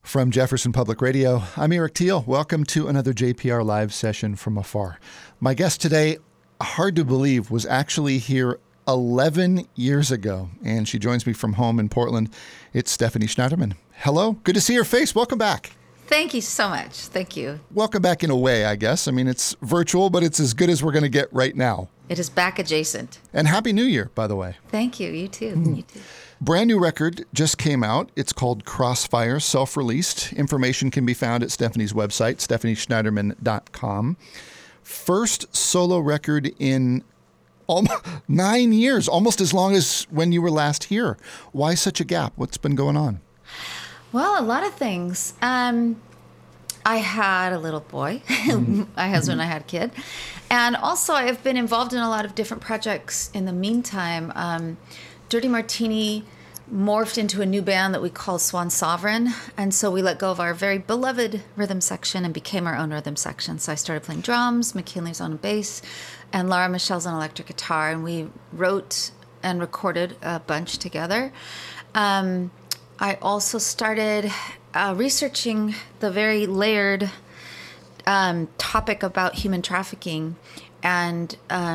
From Jefferson Public Radio, I'm Eric Teal. Welcome to another JPR Live session from afar. My guest today, hard to believe, was actually here 11 years ago, and she joins me from home in Portland. It's Stephanie Schneiderman. Hello. Good to see your face. Welcome back. Thank you so much. Thank you. Welcome back in a way, I guess. I mean, it's virtual, but it's as good as we're going to get right now. It is back adjacent. And Happy New Year, by the way. Thank you. You too. You too. Brand new record just came out. It's called Crossfire, self-released. Information can be found at Stephanie's website, stephanieschneiderman.com. First solo record in almost 9 years, almost as long as when you were last here. Why such a gap? What's been going on? Well, a lot of things. I had a little boy, my husband and I had a kid. And also I have been involved in a lot of different projects in the meantime. Dirty Martini morphed into a new band that we call Swan Sovereign. And so we let go of our very beloved rhythm section and became our own rhythm section. So I started playing drums, McKinley's on bass, and Laura Michelle's on electric guitar. And we wrote and recorded a bunch together. I also started researching the very layered topic about human trafficking. And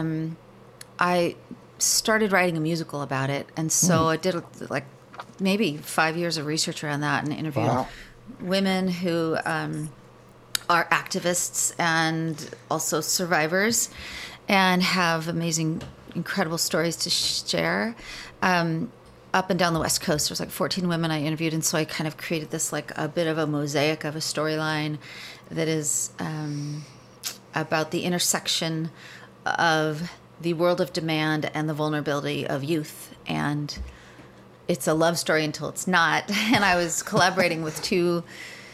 I started writing a musical about it. And so I did like maybe 5 years of research around that and interviewed women who are activists and also survivors and have amazing, incredible stories to share. Up and down the West Coast, there's like 14 women I interviewed. And so I kind of created this like a bit of a mosaic of a storyline that is about the intersection of the world of demand and the vulnerability of youth. And it's a love story until it's not. And I was collaborating with two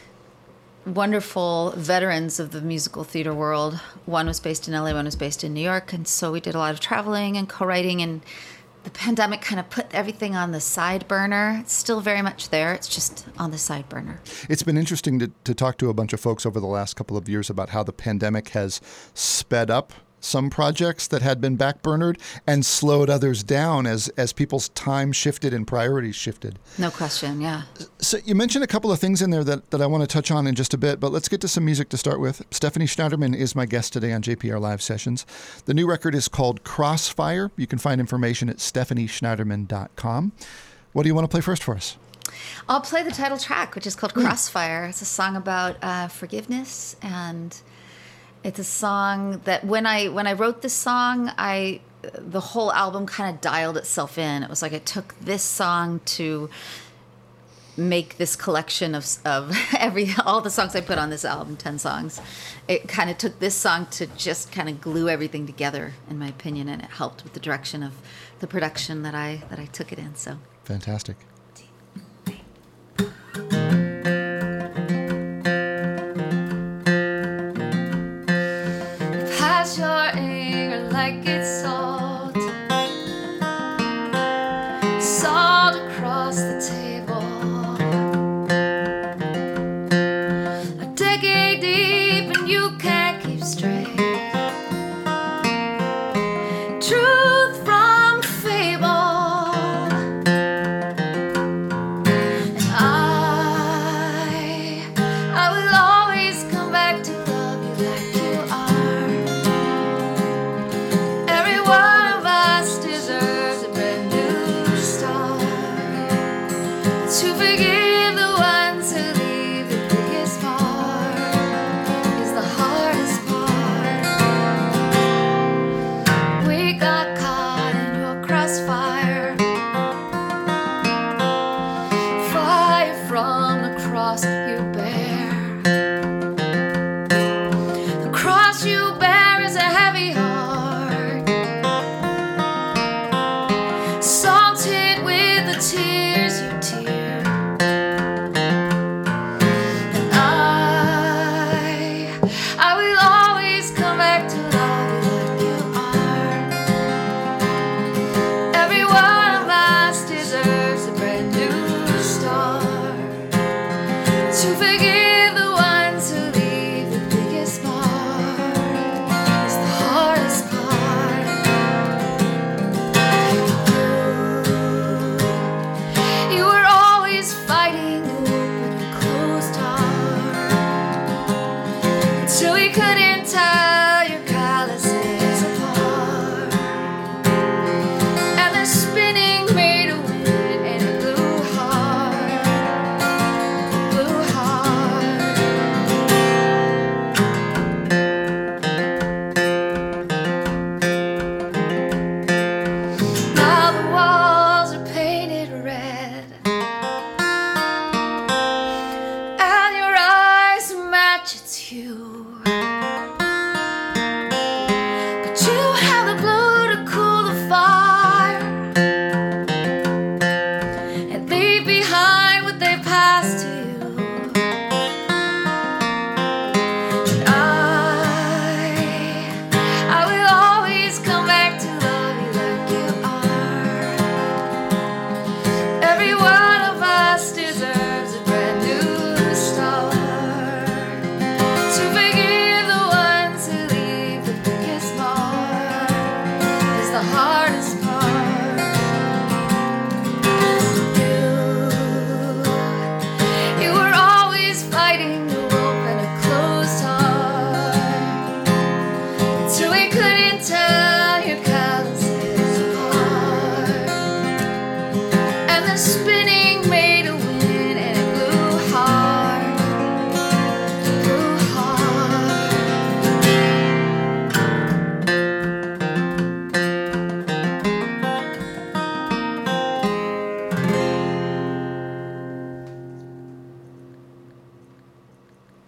wonderful veterans of the musical theater world. One was based in LA, one was based in New York. And so we did a lot of traveling and co-writing, and the pandemic kind of put everything on the side burner. It's still very much there. It's just on the side burner. It's been interesting to talk to a bunch of folks over the last couple of years about how the pandemic has sped up some projects that had been backburnered and slowed others down as people's time shifted and priorities shifted. No question, yeah. So you mentioned a couple of things in there that I want to touch on in just a bit, but let's get to some music to start with. Stephanie Schneiderman is my guest today on JPR Live Sessions. The new record is called Crossfire. You can find information at stephanieschneiderman.com. What do you want to play first for us? I'll play the title track, which is called Crossfire. It's a song about forgiveness, and it's a song that when I wrote this song, the whole album kind of dialed itself in. It was like it took this song to make this collection of all the songs I put on this album, 10 songs. It kind of took this song to just kind of glue everything together, in my opinion, and it helped with the direction of the production that I took it in. So fantastic. Pass your anger like it's salt, salt across the table. A decade deep and you can't keep straight. Truth from fable. And I will always come back to love you like you are. Every one of us deserves a brand new start. To forgive the ones who leave the biggest part is the hardest part. We got caught in your crossfire, fire from the cross you bear. The cross you bear is a heavy heart, salted with the tears you tear. And I will always come back to love you like you are. Every one of us deserves a brand new start. To forgive the ones who leave the biggest part is the hardest part. You were always fighting to open a closed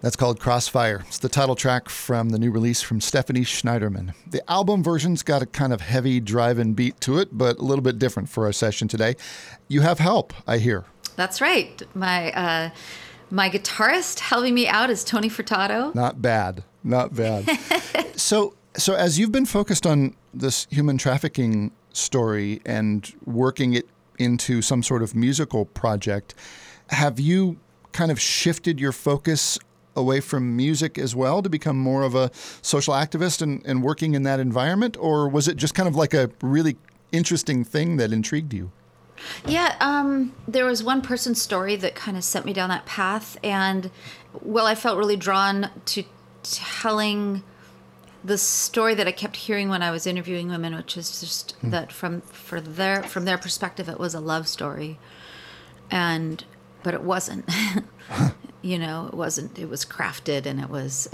That's called Crossfire. It's the title track from the new release from Stephanie Schneiderman. The album version's got a kind of heavy drive-in beat to it, but a little bit different for our session today. You have help, I hear. That's right. My guitarist helping me out is Tony Furtado. Not bad. So as you've been focused on this human trafficking story and working it into some sort of musical project, have you kind of shifted your focus away from music as well to become more of a social activist and working in that environment? Or was it just kind of like a really interesting thing that intrigued you? Yeah, there was one person's story that kind of sent me down that path. And, well, I felt really drawn to telling the story that I kept hearing when I was interviewing women, which is just that from their perspective, it was a love story. But it wasn't. It wasn't. It was crafted, and it was,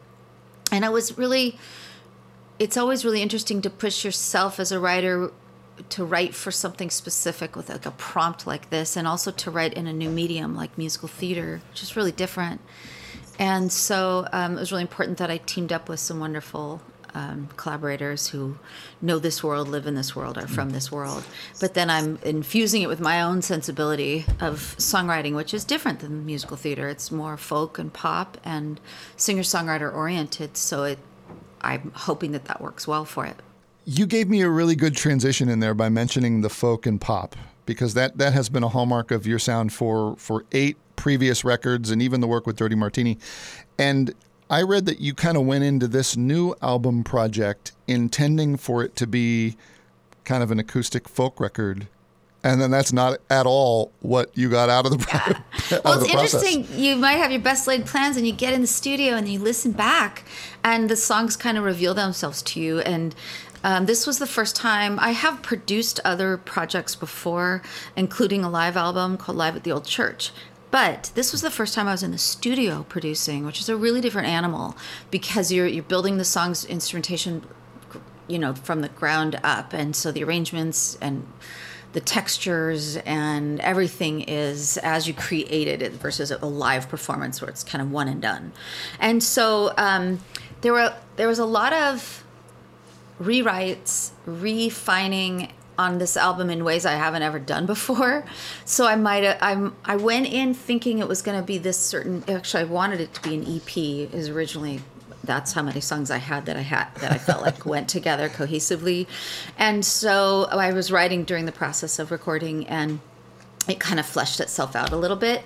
it's always really interesting to push yourself as a writer to write for something specific with like a prompt like this, and also to write in a new medium like musical theater, which is really different. And so it was really important that I teamed up with some wonderful collaborators who know this world, live in this world, are from this world. But then I'm infusing it with my own sensibility of songwriting, which is different than musical theater. It's more folk and pop and singer-songwriter oriented. So I'm hoping that works well for it. You gave me a really good transition in there by mentioning the folk and pop, because that has been a hallmark of your sound for 8 previous records and even the work with Dirty Martini. And I read that you kind of went into this new album project intending for it to be kind of an acoustic folk record. And then that's not at all what you got out of the process. Well, it's interesting. You might have your best laid plans and you get in the studio and you listen back and the songs kind of reveal themselves to you. And this was the first time. I have produced other projects before, including a live album called Live at the Old Church. But this was the first time I was in the studio producing, which is a really different animal because you're building the song's instrumentation, from the ground up. And so the arrangements and the textures and everything is as you created it versus a live performance where it's kind of one and done. And so there was a lot of rewrites, refining on this album in ways I haven't ever done before. So I went in thinking it was going to be this certain. Actually, I wanted it to be an EP. Is originally that's how many songs I had that I felt like went together cohesively, and so I was writing during the process of recording, and it kind of fleshed itself out a little bit,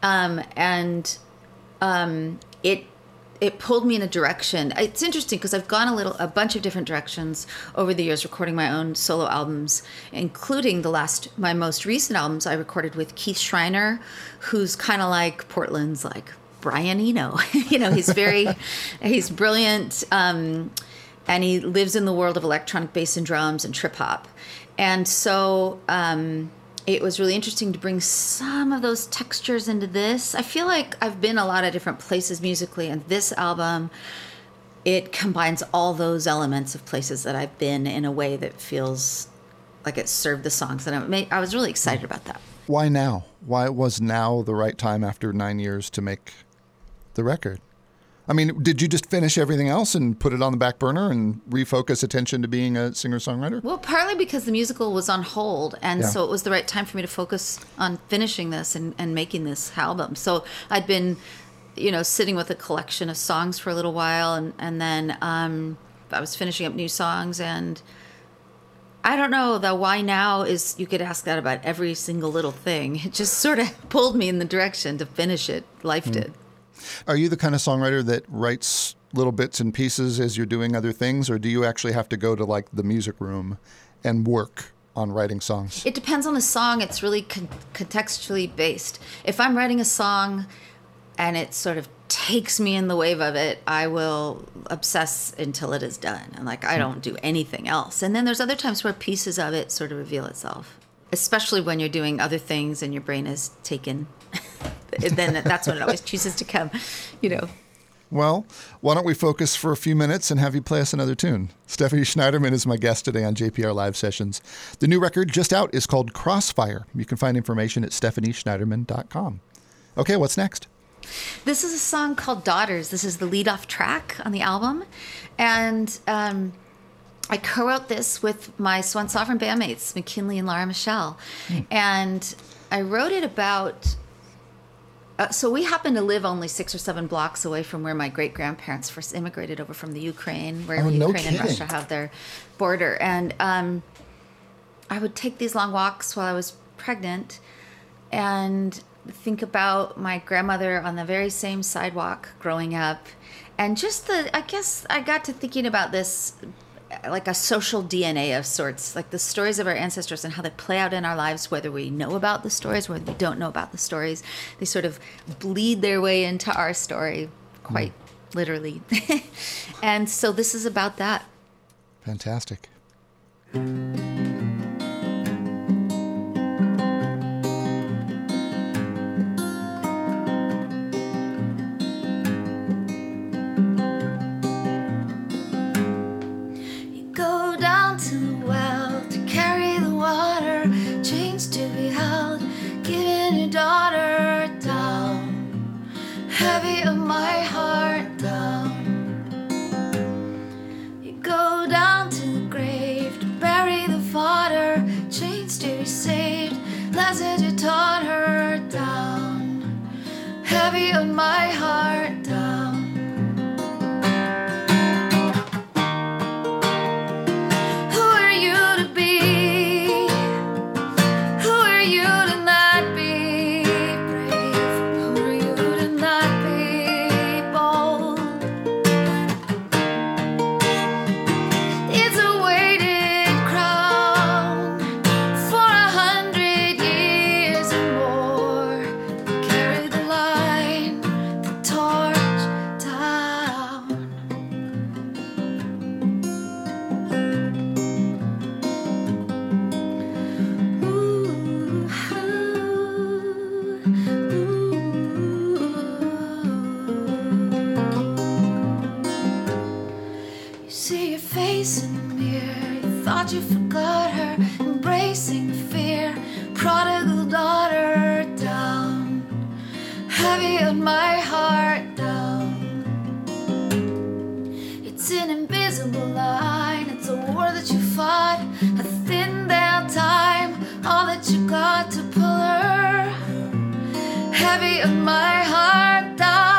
It pulled me in a direction. It's interesting because I've gone a bunch of different directions over the years recording my own solo albums, including my most recent albums I recorded with Keith Schreiner, who's kind of like Portland's like Brian Eno. He's brilliant, and he lives in the world of electronic bass and drums and trip hop. And so it was really interesting to bring some of those textures into this. I feel like I've been a lot of different places musically, and this album, it combines all those elements of places that I've been in a way that feels like it served the songs. And I was really excited about that. Why now? Why was now the right time after 9 years to make the record? I mean, did you just finish everything else and put it on the back burner and refocus attention to being a singer-songwriter? Well, partly because the musical was on hold, and so it was the right time for me to focus on finishing this and making this album. So I'd been, sitting with a collection of songs for a little while, and then I was finishing up new songs, and I don't know, the why now is, you could ask that about every single little thing. It just sort of pulled me in the direction to finish it. Life did. Are you the kind of songwriter that writes little bits and pieces as you're doing other things, or do you actually have to go to like the music room and work on writing songs? It depends on the song. It's really contextually based. If I'm writing a song and it sort of takes me in the wave of it, I will obsess until it is done. And I don't do anything else. And then there's other times where pieces of it sort of reveal itself, especially when you're doing other things and your brain is taken. Then that's when it always chooses to come, Well, why don't we focus for a few minutes and have you play us another tune? Stephanie Schneiderman is my guest today on JPR Live Sessions. The new record just out is called Crossfire. You can find information at stephanieschneiderman.com. Okay, what's next? This is a song called Daughters. This is the lead-off track on the album. And I co-wrote this with my Swan Sovereign bandmates, McKinley and Laura Michelle. And I wrote it about... so we happen to live only 6 or 7 blocks away from where my great-grandparents first immigrated over from the Ukraine, where Ukraine and Russia have their border. And I would take these long walks while I was pregnant and think about my grandmother on the very same sidewalk growing up. And just I guess I got to thinking about this like a social DNA of sorts, like the stories of our ancestors and how they play out in our lives, whether we know about the stories, whether we don't know about the stories. They sort of bleed their way into our story, quite literally. And so this is about that. Fantastic. Heavy of my heart down. You go down to the grave to bury the fodder, chains to be saved, lessons you taught her down. Heavy of my heart down. Who are you to be? Who are you to not be? You forgot her, embracing fear, prodigal daughter down, heavy on my heart down. It's an invisible line, it's a war that you fought, a thin veil time, all that you got to pull her, heavy on my heart down.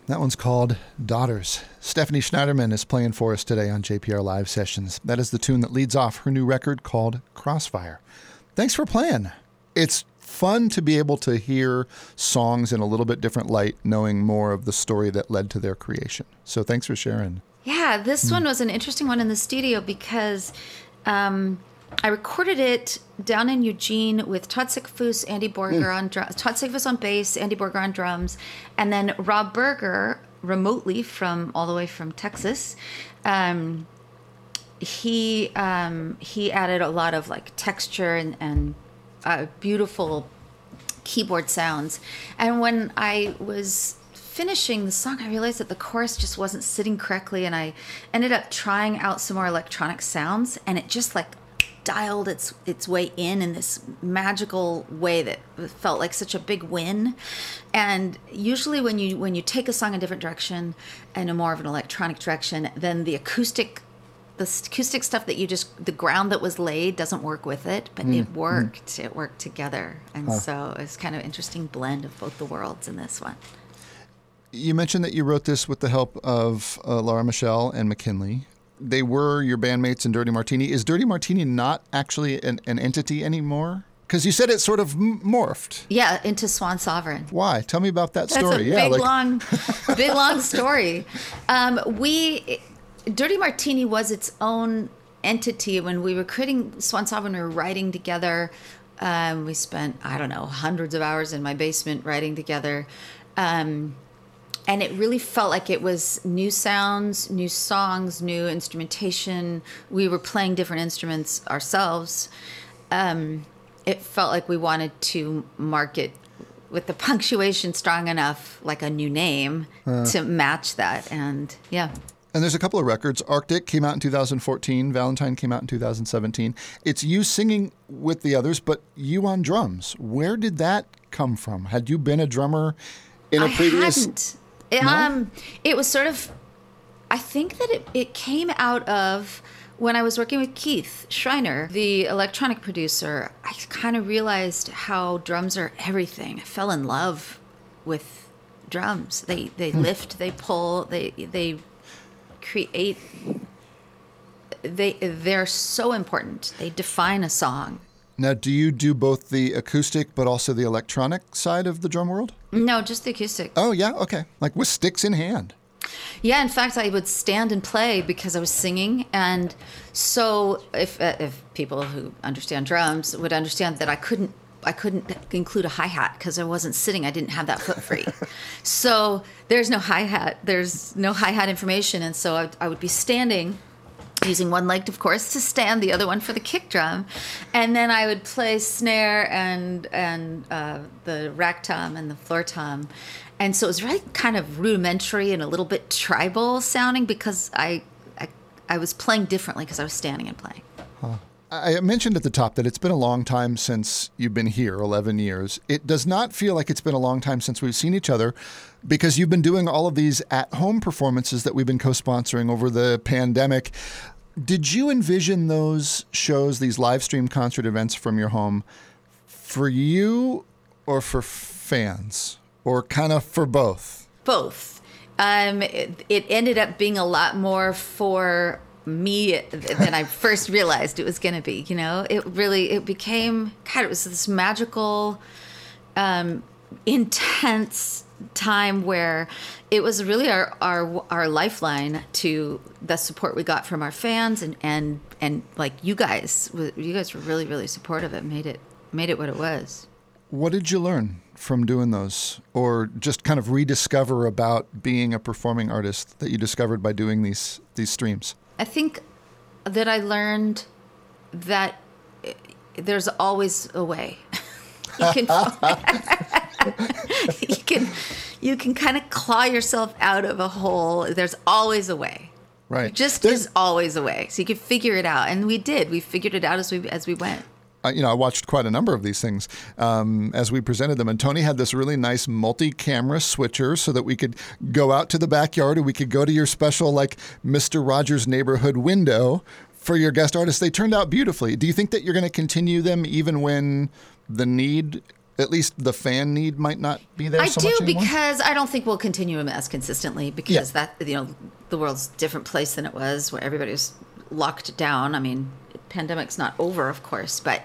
That one's called Daughters. Stephanie Schneiderman is playing for us today on JPR Live Sessions. That is the tune that leads off her new record called Crossfire. Thanks for playing. It's fun to be able to hear songs in a little bit different light, knowing more of the story that led to their creation. So thanks for sharing. Yeah, this one was an interesting one in the studio because I recorded it down in Eugene with Todd Sickfus, Andy Borger on drums, Todd Sickfus on bass, Andy Borger on drums, and then Rob Berger remotely all the way from Texas. He added a lot of like texture and beautiful keyboard sounds. And when I was finishing the song, I realized that the chorus just wasn't sitting correctly, and I ended up trying out some more electronic sounds, and it just like dialed its way in this magical way that felt like such a big win. And usually when you take a song in a different direction and a more of an electronic direction, then the acoustic stuff that the ground that was laid doesn't work with it, but it worked together. And so it's kind of an interesting blend of both the worlds in this one. You mentioned that you wrote this with the help of Laura Michelle and McKinley. They were your bandmates in Dirty Martini. Is Dirty Martini not actually an entity anymore? Because you said it sort of morphed. Yeah, into Swan Sovereign. Why? Tell me about that story. That's a big, long story. Dirty Martini was its own entity. When we were creating Swan Sovereign, we were writing together. We spent, hundreds of hours in my basement writing together. And it really felt like it was new sounds, new songs, new instrumentation. We were playing different instruments ourselves. It felt like we wanted to market with the punctuation strong enough, like a new name, to match that. And yeah. And there's a couple of records. Arctic came out in 2014. Valentine came out in 2017. It's you singing with the others, but you on drums. Where did that come from? Had you been a drummer in a previous... I hadn't. It was sort of, I think that it came out of when I was working with Keith Schreiner, the electronic producer. I kind of realized how drums are everything. I fell in love with drums. They lift, they pull, they create. They're so important. They define a song. Now, do you do both the acoustic but also the electronic side of the drum world? No, just the acoustic. Oh, yeah? Okay. Like with sticks in hand. Yeah, in fact, I would stand and play because I was singing. And so if people who understand drums would understand that I couldn't include a hi-hat because I wasn't sitting. I didn't have that foot free. So there's no hi-hat. There's no hi-hat information. And so I would be standing, using one leg, of course, to stand, the other one for the kick drum. And then I would play snare and the rack tom and the floor tom. And so it was really kind of rudimentary and a little bit tribal sounding because I was playing differently because I was standing and playing. Huh. I mentioned at the top that it's been a long time since you've been here, 11 years. It does not feel like it's been a long time since we've seen each other because you've been doing all of these at-home performances that we've been co-sponsoring over the pandemic. Did you envision those shows, these live stream concert events from your home, for you or for fans, or kind of for both? Both. It ended up being a lot more for me than I first realized it was going to be. You know, it became, God, it was this magical, intense time where it was really our lifeline to the support we got from our fans and like you guys were really, really supportive. It made it what it was. What did you learn from doing those, or just kind of rediscover about being a performing artist that you discovered by doing these streams? I think that I learned that there's always a way. You can kind of claw yourself out of a hole. There's always a way. Right. There's always a way. So you can figure it out. And we did. We figured it out as we went. I watched quite a number of these things as we presented them. And Tony had this really nice multi-camera switcher so that we could go out to the backyard and we could go to your special, like, Mr. Rogers' Neighborhood window for your guest artists. They turned out beautifully. Do you think that you're going to continue them even when the need at least the fan need might not be there I so do, much anymore? because I don't think we'll continue them as consistently, because that, the world's a different place than it was, where everybody was locked down. I mean, pandemic's not over, of course, but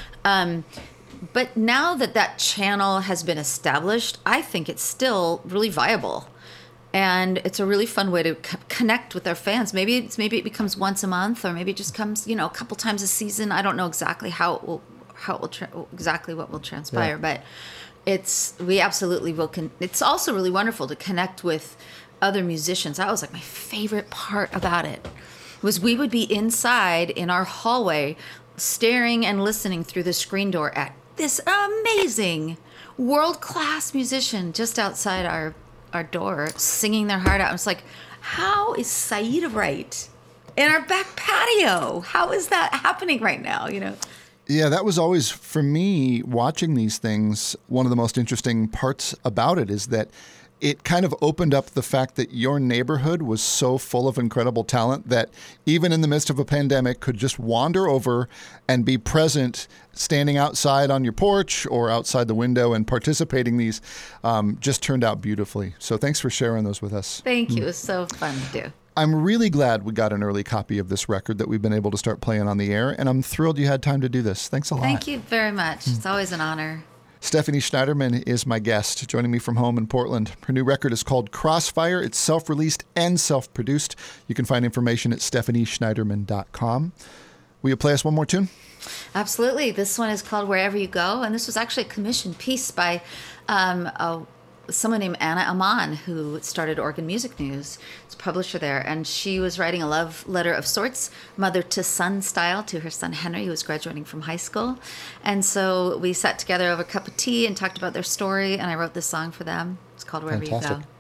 now that channel has been established, I think it's still really viable. And it's a really fun way to connect with our fans. Maybe it becomes once a month, or maybe it just comes, a couple times a season. I don't know exactly how it will exactly what will transpire, but we absolutely will. It's also really wonderful to connect with other musicians. That was like my favorite part about it, was we would be inside in our hallway, staring and listening through the screen door at this amazing world-class musician just outside our door, singing their heart out. I was like, how is Saida Wright in our back patio? How is that happening right now? Yeah, that was always, for me, watching these things, one of the most interesting parts about it is that it kind of opened up the fact that your neighborhood was so full of incredible talent that even in the midst of a pandemic could just wander over and be present, standing outside on your porch or outside the window and participating. These just turned out beautifully. So thanks for sharing those with us. Thank you. It was so fun to do. I'm really glad we got an early copy of this record that we've been able to start playing on the air, and I'm thrilled you had time to do this. Thanks a lot. Thank you very much. It's always an honor. Stephanie Schneiderman is my guest, joining me from home in Portland. Her new record is called Crossfire. It's self-released and self-produced. You can find information at stephanieschneiderman.com. Will you play us one more tune? Absolutely. This one is called Wherever You Go, and this was actually a commissioned piece by someone named Anna Aman, who started Oregon Music News. It's a publisher there, and she was writing a love letter of sorts, mother to son style, to her son Henry, who was graduating from high school. And so we sat together over a cup of tea and talked about their story, and I wrote this song for them. It's called Wherever Fantastic. You Go.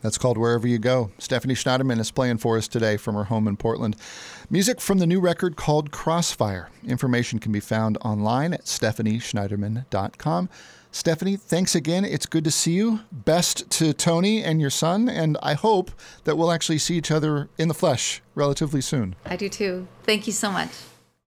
That's called Wherever You Go. Stephanie Schneiderman is playing for us today from her home in Portland. Music from the new record called Crossfire. Information can be found online at stephanieschneiderman.com. Stephanie, thanks again. It's good to see you. Best to Tony and your son, and I hope that we'll actually see each other in the flesh relatively soon. I do too. Thank you so much.